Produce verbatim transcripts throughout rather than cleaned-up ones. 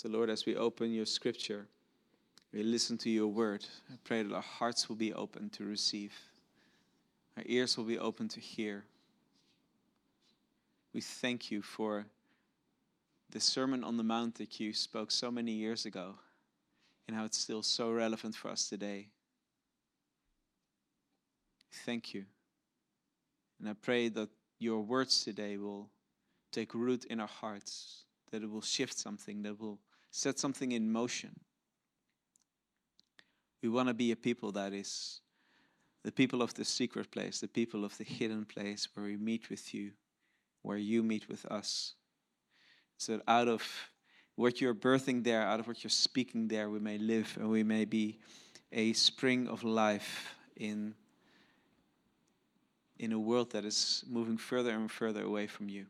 So Lord, as we open your scripture, we listen to your word. I pray that our hearts will be open to receive. Our ears will be open to hear. We thank you for the Sermon on the Mount that you spoke so many years ago and how it's still so relevant for us today. Thank you. And I pray that your words today will take root in our hearts, that it will shift something, that will set something in motion. We want to be a people that is the people of the secret place, the people of the hidden place where we meet with you, where you meet with us. So that out of what you're birthing there, out of what you're speaking there, we may live and we may be a spring of life in, in a world that is moving further and further away from you.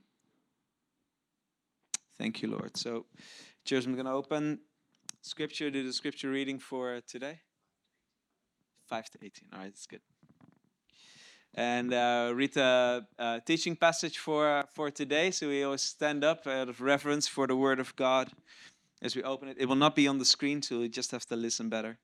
Thank you, Lord. So, church, I'm going to open scripture, do the scripture reading for today. five to eighteen, all right, that's good. And uh, read the uh, teaching passage for, for today. So we always stand up out of reverence for the word of God as we open it. It will not be on the screen, so you just have to listen better.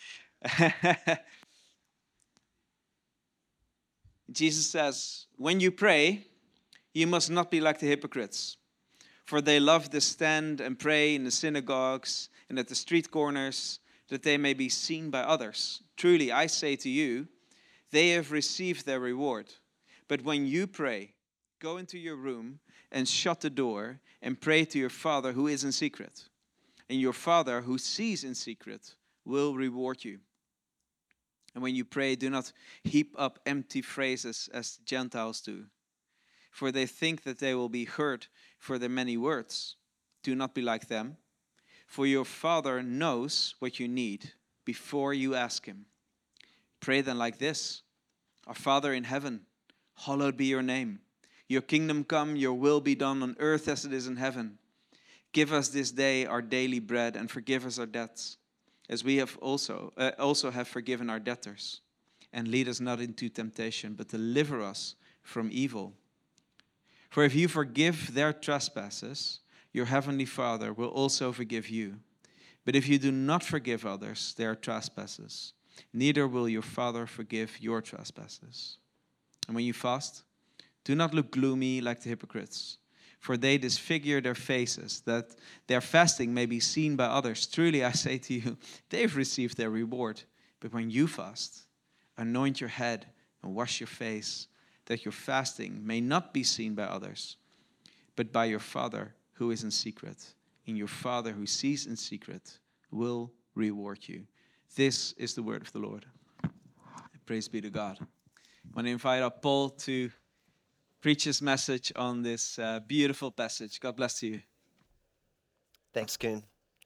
Jesus says, when you pray, you must not be like the hypocrites. For they love to stand and pray in the synagogues and at the street corners, that they may be seen by others. Truly, I say to you, they have received their reward. But when you pray, go into your room and shut the door and pray to your Father who is in secret. And your Father who sees in secret will reward you. And when you pray, do not heap up empty phrases as the Gentiles do, for they think that they will be heard for their many words. Do not be like them, for your Father knows what you need before you ask him. Pray then like this: Our Father in heaven, hallowed be your name. Your kingdom come, your will be done on earth as it is in heaven. Give us this day our daily bread, and forgive us our debts, as we have also uh, also have forgiven our debtors. And lead us not into temptation, but deliver us from evil. For if you forgive their trespasses, your heavenly Father will also forgive you. But if you do not forgive others their trespasses, neither will your Father forgive your trespasses. And when you fast, do not look gloomy like the hypocrites, for they disfigure their faces, that their fasting may be seen by others. Truly, I say to you, they've received their reward. But when you fast, anoint your head and wash your face, that your fasting may not be seen by others, but by your Father who is in secret. And your Father who sees in secret will reward you. This is the word of the Lord. Praise be to God. I want to invite our Paul to preach his message on this uh, beautiful passage. God bless you. Thanks, Koen.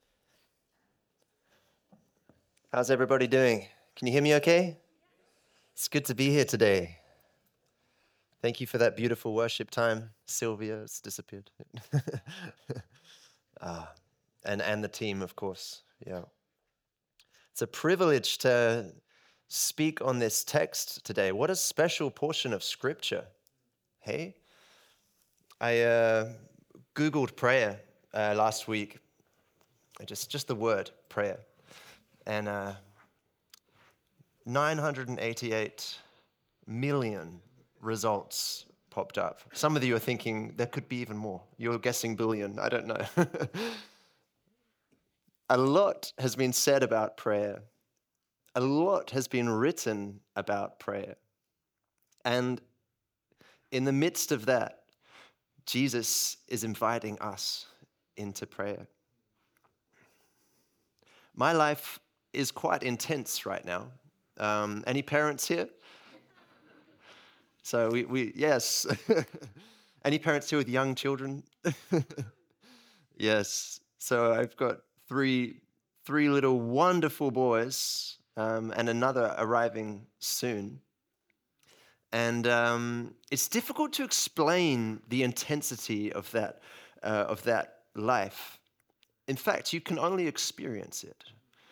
How's everybody doing? Can you hear me okay? It's good to be here today. Thank you for that beautiful worship time. Sylvia has disappeared. ah, and, and the team, of course. Yeah. It's a privilege to speak on this text today. What a special portion of Scripture. Hey? I uh, Googled prayer uh, last week. Just, just the word, prayer. And uh, nine hundred eighty-eight million results popped up. Some of you are thinking there could be even more. You're guessing billion. I don't know. A lot has been said about prayer. A lot has been written about prayer. And in the midst of that, Jesus is inviting us into prayer. My life is quite intense right now. Um, any parents here? So we, we yes. Any parents here with young children? Yes. So I've got three, three little wonderful boys, um, and another arriving soon. And um, it's difficult to explain the intensity of that, uh, of that life. In fact, you can only experience it.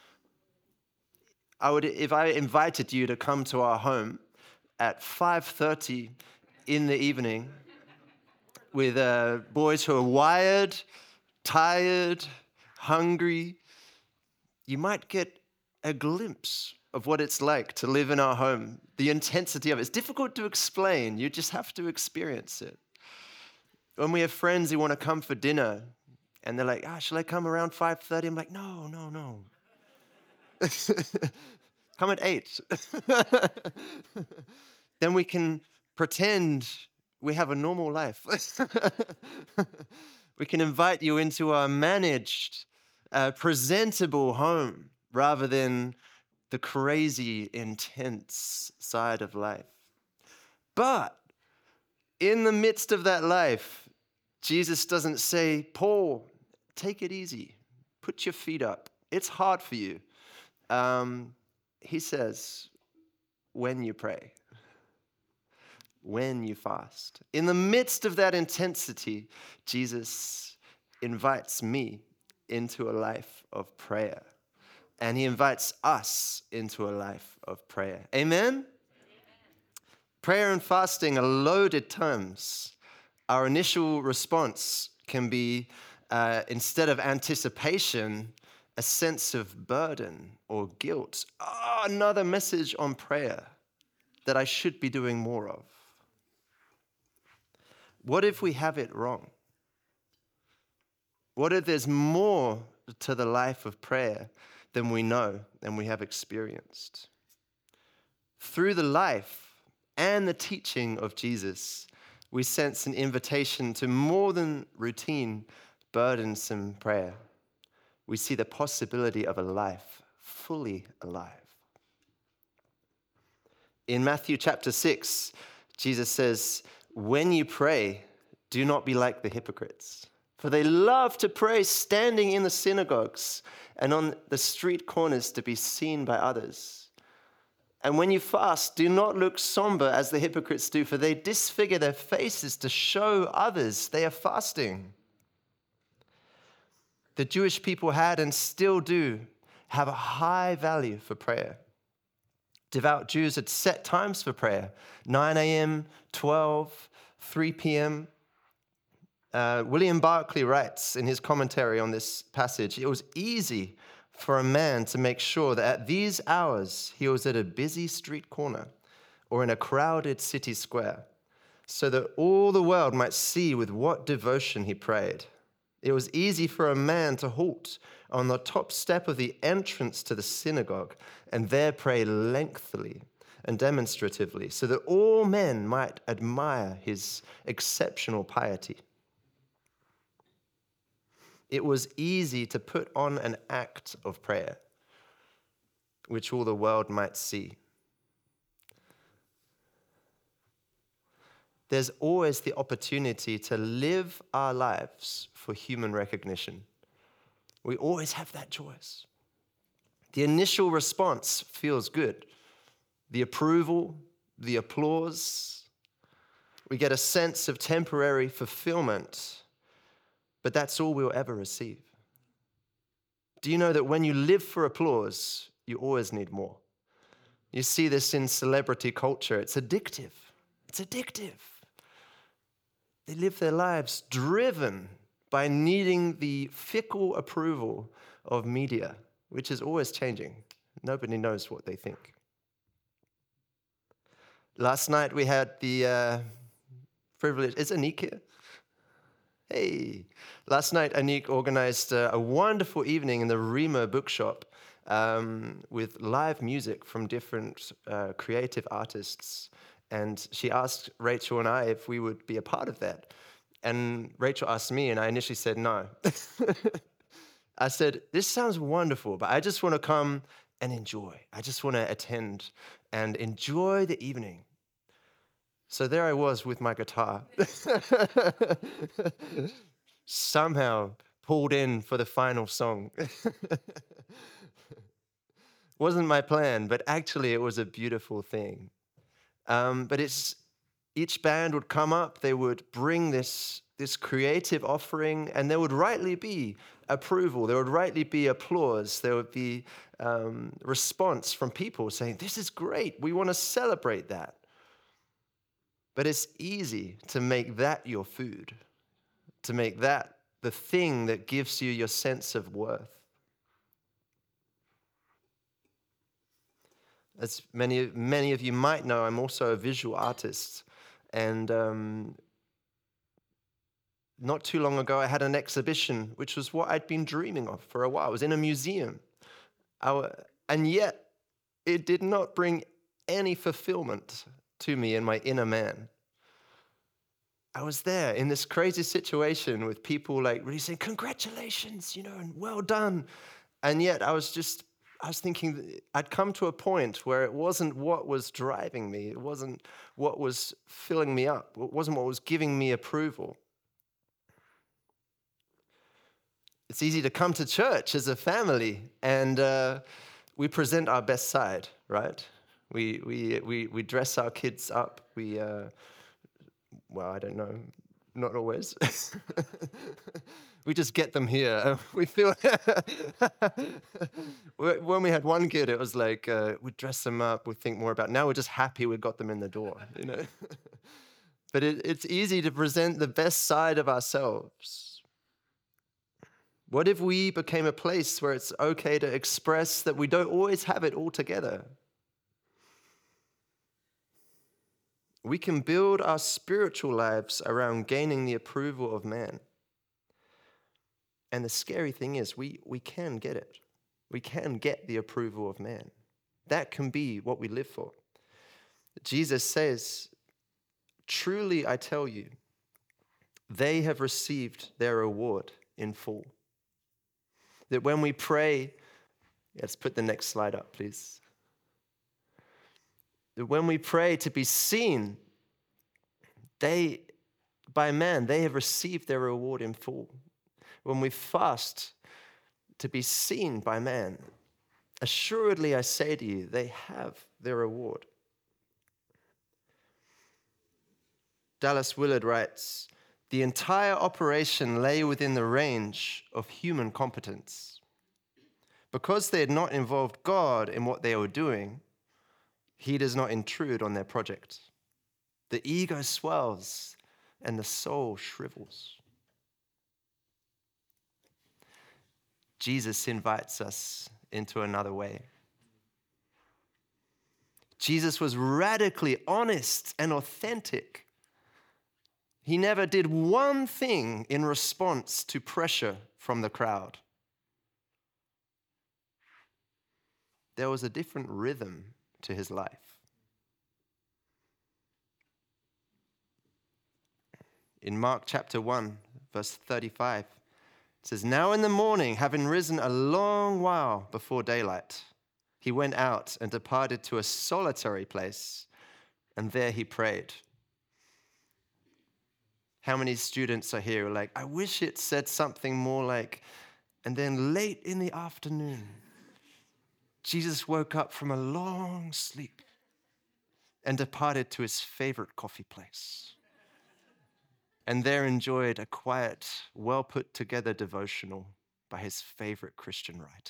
I would, if I invited you to come to our home at five thirty in the evening with uh, boys who are wired, tired, hungry, you might get a glimpse of what it's like to live in our home, the intensity of it. It's difficult to explain. You just have to experience it. When we have friends who want to come for dinner, and they're like, ah, shall I come around five thirty? I'm like, no, no, no. Come at eight. Then we can pretend we have a normal life. We can invite you into our managed, uh, presentable home rather than the crazy, intense side of life. But in the midst of that life, Jesus doesn't say, Paul, take it easy. Put your feet up. It's hard for you. Um, he says, when you pray, when you fast. In the midst of that intensity, Jesus invites me into a life of prayer. And he invites us into a life of prayer. Amen? Amen? Prayer and fasting are loaded terms. Our initial response can be, uh, instead of anticipation, a sense of burden or guilt. Oh, another message on prayer that I should be doing more of. What if we have it wrong? What if there's more to the life of prayer than we know and we have experienced? Through the life and the teaching of Jesus, we sense an invitation to more than routine, burdensome prayer. We see the possibility of a life fully alive. In Matthew chapter six, Jesus says, when you pray, do not be like the hypocrites, for they love to pray standing in the synagogues and on the street corners to be seen by others. And when you fast, do not look somber as the hypocrites do, for they disfigure their faces to show others they are fasting. The Jewish people had and still do have a high value for prayer. Devout Jews had set times for prayer, nine a.m., twelve, three p.m. Uh, William Barclay writes in his commentary on this passage, it was easy for a man to make sure that at these hours he was at a busy street corner or in a crowded city square, so that all the world might see with what devotion he prayed. It was easy for a man to halt on the top step of the entrance to the synagogue and there pray lengthily and demonstratively, so that all men might admire his exceptional piety. It was easy to put on an act of prayer, which all the world might see. There's always the opportunity to live our lives for human recognition. We always have that choice. The initial response feels good. The approval, the applause. We get a sense of temporary fulfillment, but that's all we'll ever receive. Do you know that when you live for applause, you always need more? You see this in celebrity culture. It's addictive. It's addictive. They live their lives driven by needing the fickle approval of media, which is always changing. Nobody knows what they think. Last night we had the uh, privilege. Is Anik here? Hey. Last night Anik organized uh, a wonderful evening in the Rima bookshop um, with live music from different uh, creative artists. And she asked Rachel and I if we would be a part of that. And Rachel asked me, and I initially said no. I said, this sounds wonderful, but I just want to come and enjoy. I just want to attend and enjoy the evening. So there I was with my guitar. Somehow pulled in for the final song. Wasn't my plan, but actually it was a beautiful thing. Um, but it's each band would come up, they would bring this, this creative offering, and there would rightly be approval, there would rightly be applause, there would be um, response from people saying, this is great, we want to celebrate that. But it's easy to make that your food, to make that the thing that gives you your sense of worth. As many, many of you might know, I'm also a visual artist. And um, not too long ago, I had an exhibition, which was what I'd been dreaming of for a while. It was in a museum. Our, and yet, it did not bring any fulfillment to me in my inner man. I was there in this crazy situation with people like really saying, congratulations, you know, and well done. And yet I was just, I was thinking I'd come to a point where it wasn't what was driving me. It wasn't what was filling me up. It wasn't what was giving me approval. It's easy to come to church as a family and uh, we present our best side, right? We we we we dress our kids up. We uh, well, I don't know, not always. We just get them here. We feel when we had one kid, it was like uh, we dress them up. We think more about. Now we're just happy we got them in the door, you know. But it, it's easy to present the best side of ourselves. What if we became a place where it's okay to express that we don't always have it all together? We can build our spiritual lives around gaining the approval of man. And the scary thing is, we, we can get it. We can get the approval of man. That can be what we live for. Jesus says, truly I tell you, they have received their reward in full. That when we pray, let's put the next slide up, please. That when we pray to be seen, they, by man, they have received their reward in full. When we fast to be seen by man, assuredly I say to you, they have their reward. Dallas Willard writes, the entire operation lay within the range of human competence. Because they had not involved God in what they were doing, he does not intrude on their project. The ego swells and the soul shrivels. Jesus invites us into another way. Jesus was radically honest and authentic. He never did one thing in response to pressure from the crowd. There was a different rhythm to his life. In Mark chapter one, verse thirty-five, it says, now in the morning, having risen a long while before daylight, he went out and departed to a solitary place, and there he prayed. How many students are here who are like, I wish it said something more like, and then late in the afternoon, Jesus woke up from a long sleep and departed to his favorite coffee place, and there enjoyed a quiet, well-put-together devotional by his favorite Christian writer.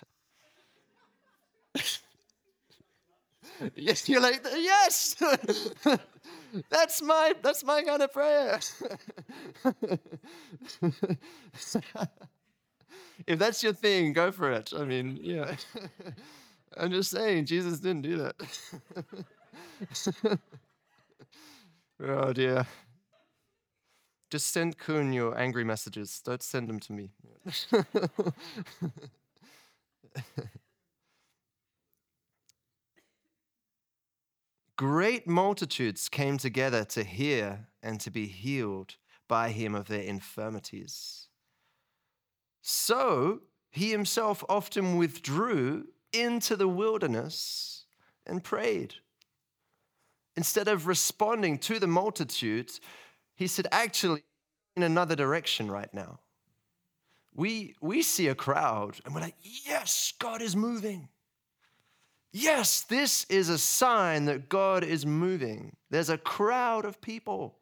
Yes, you're like, yes, that's my that's my kind of prayer. If that's your thing, go for it. I mean, yeah. I'm just saying, Jesus didn't do that. Oh dear. Just send Kun your angry messages. Don't send them to me. Great multitudes came together to hear and to be healed by him of their infirmities. So he himself often withdrew into the wilderness and prayed. Instead of responding to the multitudes, he said, actually, in another direction right now. We, we see a crowd and we're like, yes, God is moving. Yes, this is a sign that God is moving. There's a crowd of people.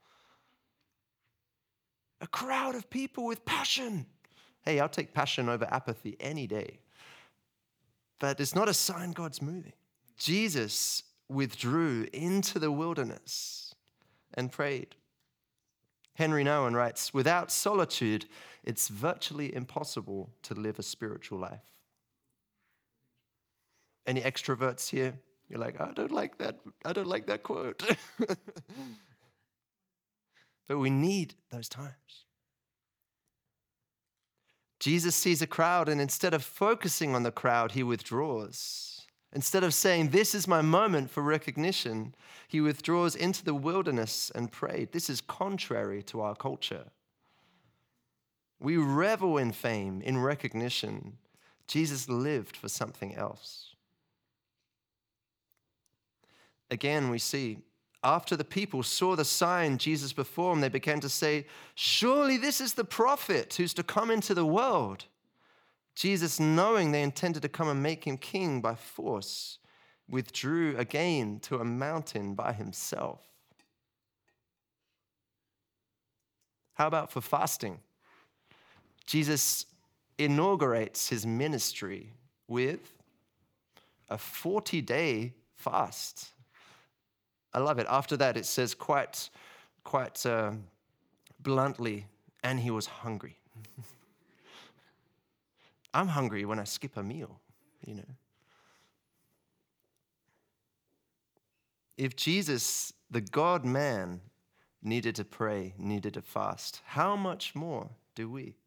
A crowd of people with passion. Hey, I'll take passion over apathy any day. But it's not a sign God's moving. Jesus withdrew into the wilderness and prayed. Henry Nouwen writes, without solitude, it's virtually impossible to live a spiritual life. Any extroverts here? You're like, I don't like that. I don't like that quote. But we need those times. Jesus sees a crowd, and instead of focusing on the crowd, he withdraws. Instead of saying, this is my moment for recognition, he withdraws into the wilderness and prayed. This is contrary to our culture. We revel in fame, in recognition. Jesus lived for something else. Again, we see, after the people saw the sign Jesus performed, they began to say, surely this is the prophet who's to come into the world. Jesus, knowing they intended to come and make him king by force, withdrew again to a mountain by himself. How about for fasting? Jesus inaugurates his ministry with a forty-day fast. I love it. After that, it says quite, quite uh, bluntly, and he was hungry. I'm hungry when I skip a meal, you know. If Jesus, the God-man, needed to pray, needed to fast, how much more do we?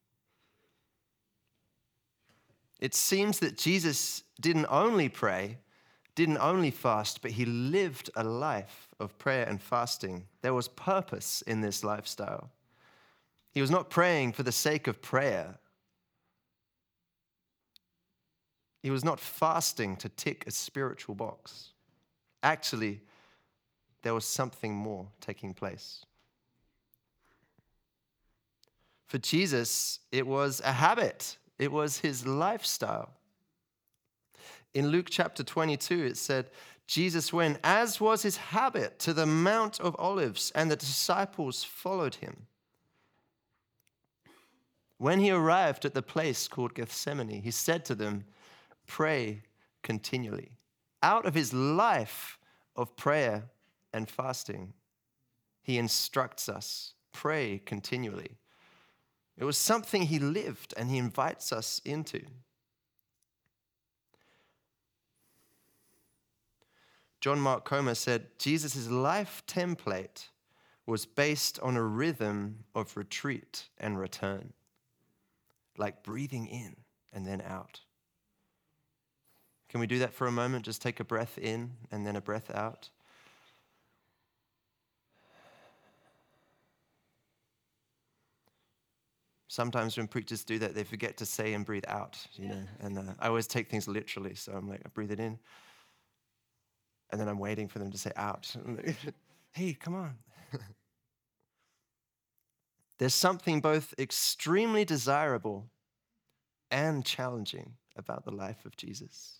It seems that Jesus didn't only pray, didn't only fast, but he lived a life of prayer and fasting. There was purpose in this lifestyle. He was not praying for the sake of prayer. He was not fasting to tick a spiritual box. Actually, there was something more taking place. For Jesus, it was a habit. It was his lifestyle. In Luke chapter twenty-two, it said, Jesus went, as was his habit, to the Mount of Olives, and the disciples followed him. When he arrived at the place called Gethsemane, he said to them, pray continually. Out of his life of prayer and fasting, he instructs us, pray continually. It was something he lived and he invites us into. John Mark Comer said, Jesus' life template was based on a rhythm of retreat and return, like breathing in and then out. Can we do that for a moment? Just take a breath in and then a breath out. Sometimes when preachers do that, they forget to say and breathe out, you know. And uh, I always take things literally, so I'm like, I breathe it in, and then I'm waiting for them to say out. Hey, come on. There's something both extremely desirable and challenging about the life of Jesus.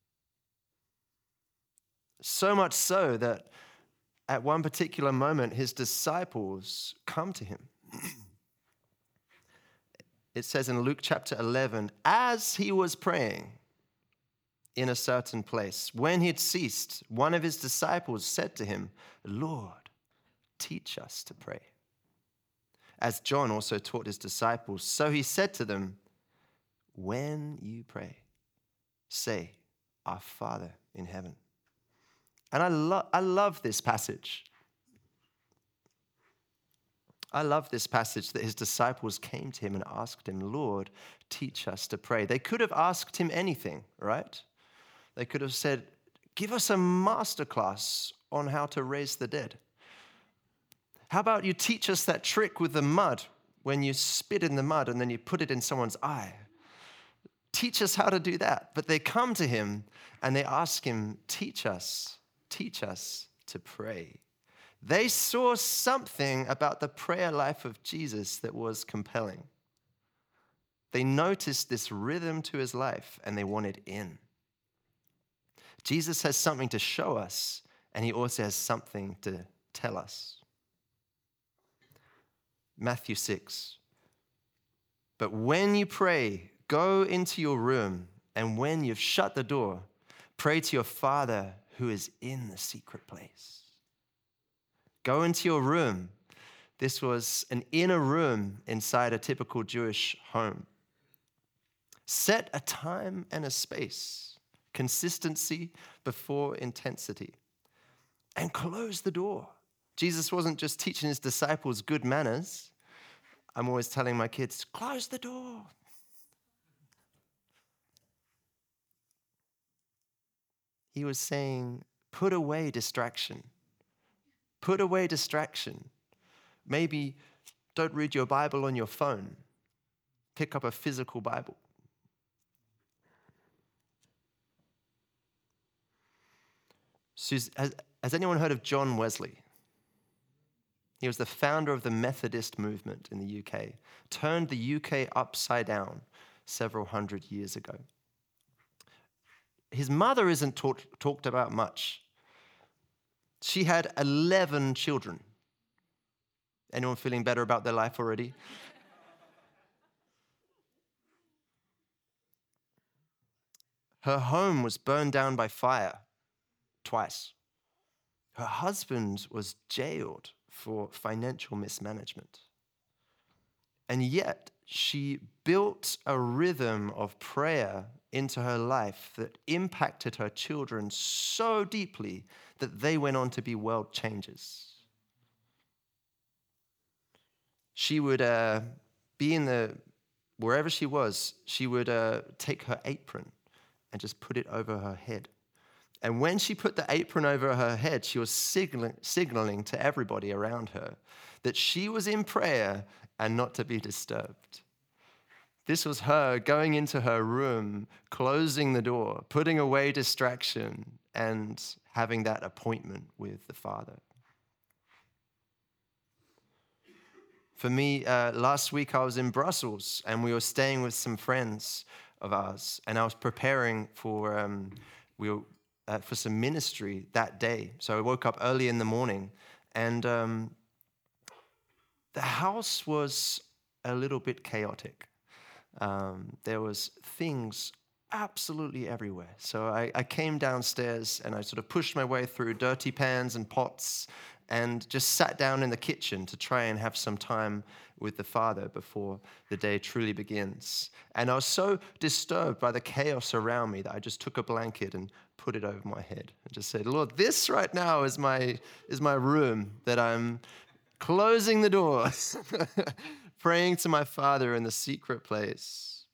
So much so that at one particular moment, his disciples come to him. It says in Luke chapter eleven, as he was praying in a certain place, when he had ceased, one of his disciples said to him, Lord, teach us to pray. As John also taught his disciples, so he said to them, when you pray, say, our Father in heaven. And I, lo- I love this passage. I love this passage that his disciples came to him and asked him, Lord, teach us to pray. They could have asked him anything, right? They could have said, give us a masterclass on how to raise the dead. How about you teach us that trick with the mud when you spit in the mud and then you put it in someone's eye? Teach us how to do that. But they come to him and they ask him, teach us, teach us to pray. They saw something about the prayer life of Jesus that was compelling. They noticed this rhythm to his life and they wanted in. Jesus has something to show us, and he also has something to tell us. Matthew six. But when you pray, go into your room, and when you've shut the door, pray to your Father who is in the secret place. Go into your room. This was an inner room inside a typical Jewish home. Set a time and a space, consistency before intensity, and close the door. Jesus wasn't just teaching his disciples good manners. I'm always telling my kids, close the door. He was saying, put away distraction. Put away distraction. Maybe don't read your Bible on your phone. Pick up a physical Bible. Has, has anyone heard of John Wesley? He was the founder of the Methodist movement in the U K, turned the U K upside down several hundred years ago. His mother isn't talk, talked about much. She had eleven children. Anyone feeling better about their life already? Her home was burned down by fire twice. Her husband was jailed for financial mismanagement. And yet, she built a rhythm of prayer into her life that impacted her children so deeply that they went on to be world changers. She would uh, be in the, wherever she was, she would uh, take her apron and just put it over her head. And when she put the apron over her head, she was signaling, signaling to everybody around her that she was in prayer and not to be disturbed. This was her going into her room, closing the door, putting away distraction, and having that appointment with the Father. For me, uh, last week I was in Brussels, and we were staying with some friends of ours, and I was preparing for um, we were, uh, for some ministry that day. So I woke up early in the morning, and um, the house was a little bit chaotic. Um, there was things absolutely everywhere. So I, I came downstairs and I sort of pushed my way through dirty pans and pots and just sat down in the kitchen to try and have some time with the Father before the day truly begins. And I was so disturbed by the chaos around me that I just took a blanket and put it over my head and just said, Lord, this right now is my, is my room that I'm closing the door, praying to my Father in the secret place.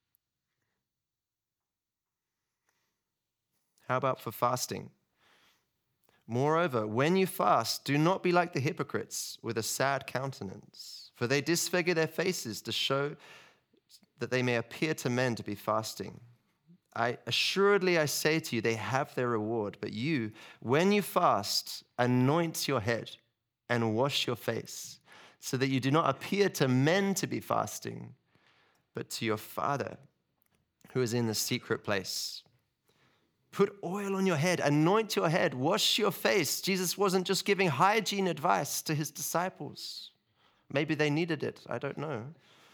How about for fasting? Moreover, when you fast, do not be like the hypocrites with a sad countenance, for they disfigure their faces to show that they may appear to men to be fasting. I assuredly I say to you, they have their reward. But you, when you fast, anoint your head and wash your face, so that you do not appear to men to be fasting, but to your Father who is in the secret place. Put oil on your head, anoint your head, wash your face. Jesus wasn't just giving hygiene advice to his disciples. Maybe they needed it, I don't know.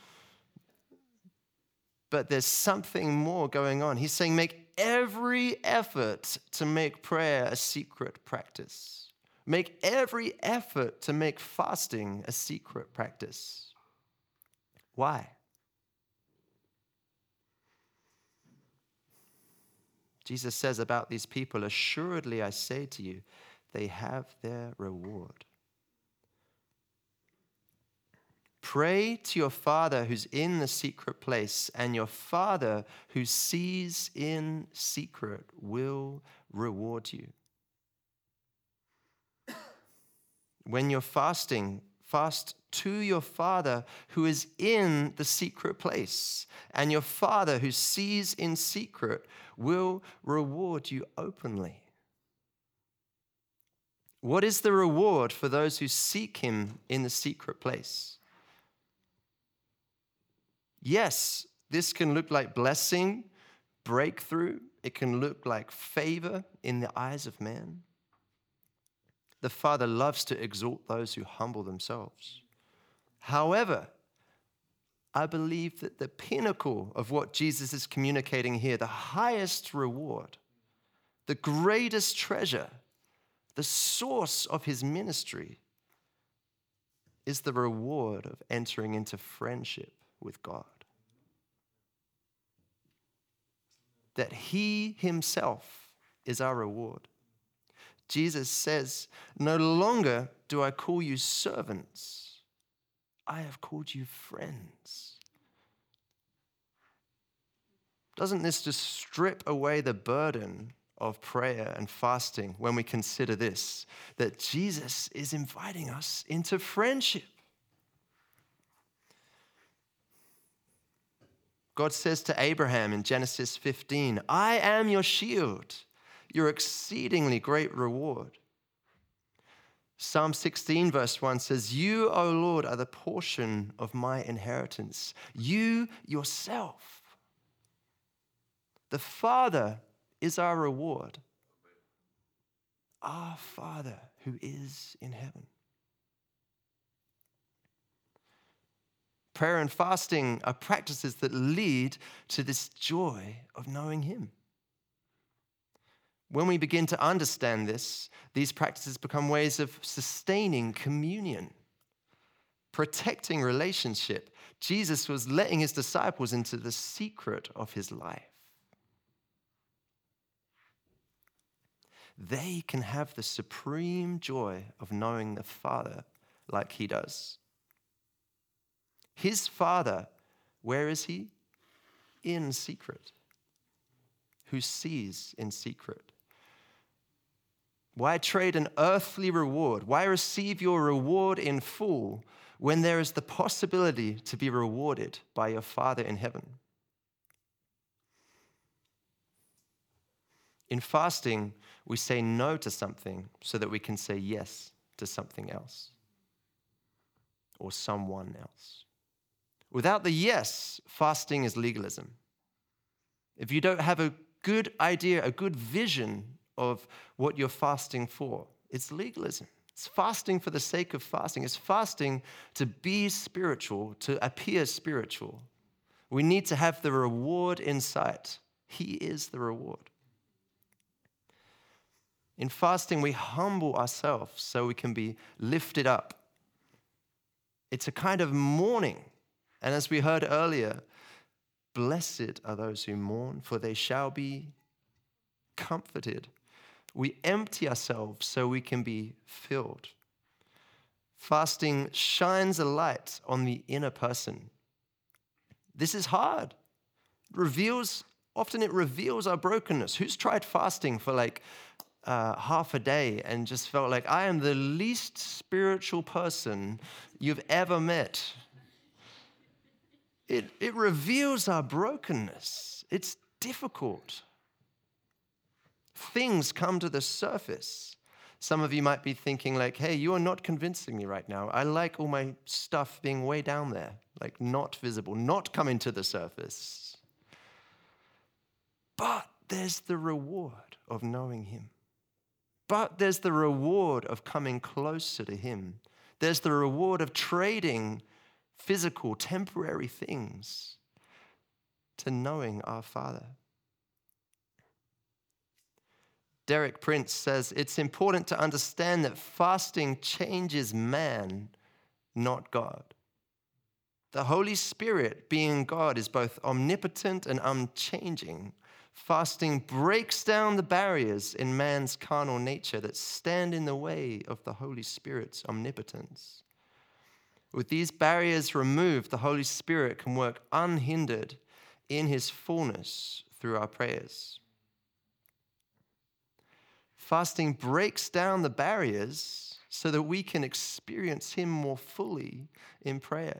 But there's something more going on. He's saying make every effort to make prayer a secret practice. Make every effort to make fasting a secret practice. Why? Jesus says about these people, assuredly I say to you, they have their reward. Pray to your Father who's in the secret place, and your Father who sees in secret will reward you. When you're fasting, fast to your Father who is in the secret place, and your Father who sees in secret will reward you openly. What is the reward for those who seek him in the secret place? Yes, this can look like blessing, breakthrough. It can look like favor in the eyes of man. The Father loves to exalt those who humble themselves. However, I believe that the pinnacle of what Jesus is communicating here, the highest reward, the greatest treasure, the source of his ministry, is the reward of entering into friendship with God. That he himself is our reward. Jesus says, "No longer do I call you servants. I have called you friends." Doesn't this just strip away the burden of prayer and fasting when we consider this, that Jesus is inviting us into friendship? God says to Abraham in Genesis fifteen, "I am your shield, your exceedingly great reward." Psalm sixteen verse one says, "You, O Lord, are the portion of my inheritance. You yourself." The Father is our reward. Our Father who is in heaven. Prayer and fasting are practices that lead to this joy of knowing him. When we begin to understand this, these practices become ways of sustaining communion, protecting relationship. Jesus was letting his disciples into the secret of his life. They can have the supreme joy of knowing the Father like he does. His Father, where is he? In secret. Who sees in secret. Why trade an earthly reward? Why receive your reward in full when there is the possibility to be rewarded by your Father in heaven? In fasting, we say no to something so that we can say yes to something else or someone else. Without the yes, fasting is legalism. If you don't have a good idea, a good vision of what you're fasting for, it's legalism. It's fasting for the sake of fasting. It's fasting to be spiritual, to appear spiritual. We need to have the reward in sight. He is the reward. In fasting, we humble ourselves so we can be lifted up. It's a kind of mourning. And as we heard earlier, blessed are those who mourn, for they shall be comforted. We empty ourselves so we can be filled. Fasting shines a light on the inner person. This is hard. It reveals, often it reveals our brokenness. Who's tried fasting for like uh, half a day and just felt like, I am the least spiritual person you've ever met? It, it reveals our brokenness. It's difficult. Things come to the surface. Some of you might be thinking like, hey, you are not convincing me right now. I like all my stuff being way down there, like not visible, not coming to the surface. But there's the reward of knowing him. But there's the reward of coming closer to him. There's the reward of trading physical, temporary things to knowing our Father. Derek Prince says, it's important to understand that fasting changes man, not God. The Holy Spirit, being God, is both omnipotent and unchanging. Fasting breaks down the barriers in man's carnal nature that stand in the way of the Holy Spirit's omnipotence. With these barriers removed, the Holy Spirit can work unhindered in his fullness through our prayers. Fasting breaks down the barriers so that we can experience him more fully in prayer.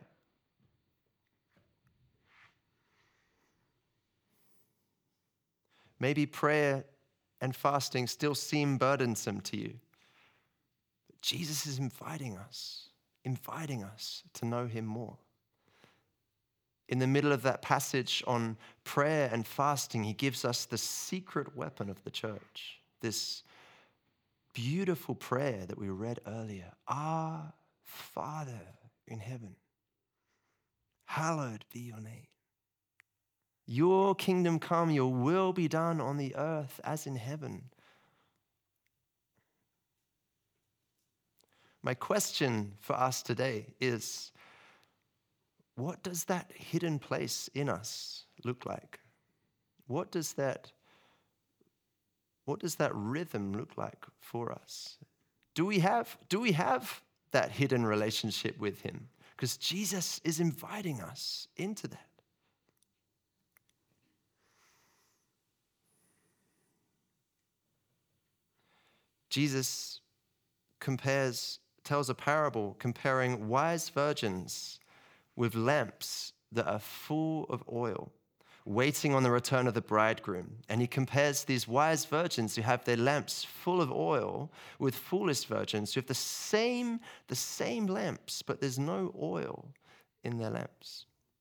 Maybe prayer and fasting still seem burdensome to you. But Jesus is inviting us, inviting us to know him more. In the middle of that passage on prayer and fasting, he gives us the secret weapon of the church, this beautiful prayer that we read earlier. Our Father in heaven, hallowed be your name. Your kingdom come, your will be done on the earth as in heaven. My question for us today is, what does that hidden place in us look like? What does that, what does that rhythm look like for us? Do we have, do we have that hidden relationship with him? Because Jesus is inviting us into that. Jesus compares, tells a parable comparing wise virgins with lamps that are full of oil, waiting on the return of the bridegroom. And he compares these wise virgins who have their lamps full of oil with foolish virgins who have the same, the same lamps, but there's no oil in their lamps.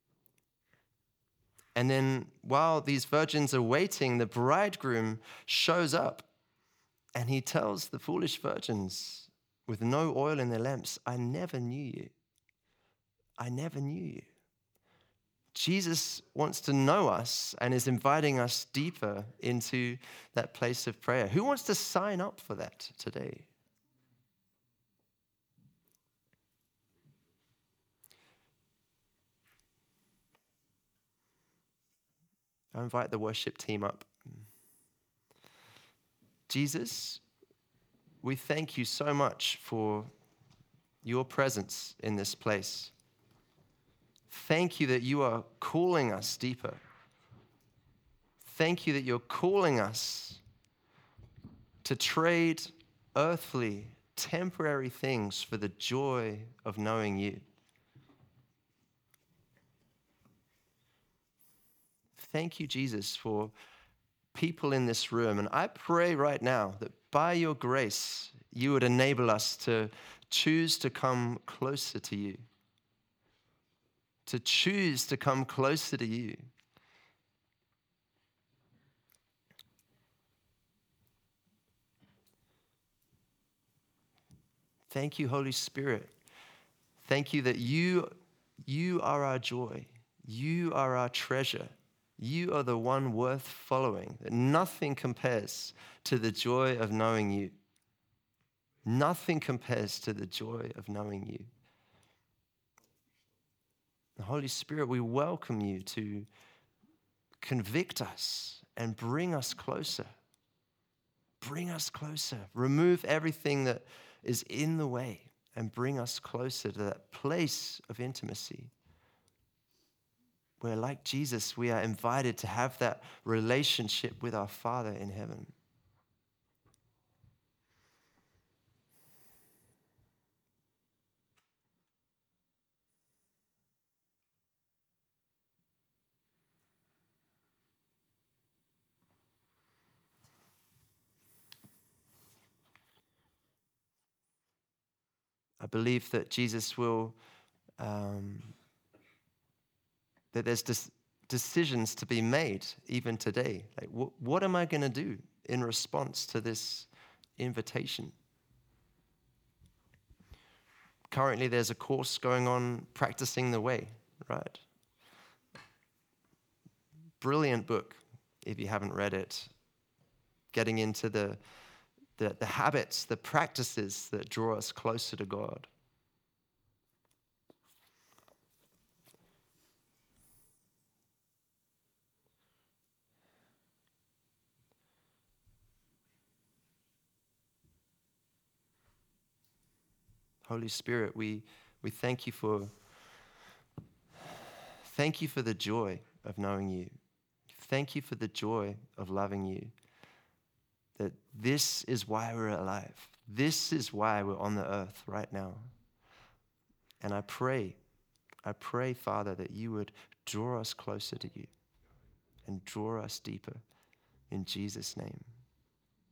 And then while these virgins are waiting, the bridegroom shows up and he tells the foolish virgins with no oil in their lamps, I never knew you. I never knew you. Jesus wants to know us and is inviting us deeper into that place of prayer. Who wants to sign up for that today? I invite the worship team up. Jesus, we thank you so much for your presence in this place. Thank you that you are calling us deeper. Thank you that you're calling us to trade earthly, temporary things for the joy of knowing you. Thank you, Jesus, for people in this room. And I pray right now that by your grace, you would enable us to choose to come closer to you. To choose to come closer to you. Thank you, Holy Spirit. Thank you that you, you are our joy. You are our treasure. You are the one worth following. That nothing compares to the joy of knowing you. Nothing compares to the joy of knowing you. The Holy Spirit, we welcome you to convict us and bring us closer. Bring us closer. Remove everything that is in the way and bring us closer to that place of intimacy where, like Jesus, we are invited to have that relationship with our Father in heaven. I believe that Jesus will, um, that there's des- decisions to be made even today. Like, wh- what am I going to do in response to this invitation? Currently, there's a course going on, Practicing the Way, right? Brilliant book, if you haven't read it. Getting into the The, the habits, the practices that draw us closer to God. Holy Spirit, we, we thank you for thank you for the joy of knowing you. Thank you for the joy of loving you. That this is why we're alive. This is why we're on the earth right now. And I pray, I pray, Father, that you would draw us closer to you and draw us deeper in Jesus' name.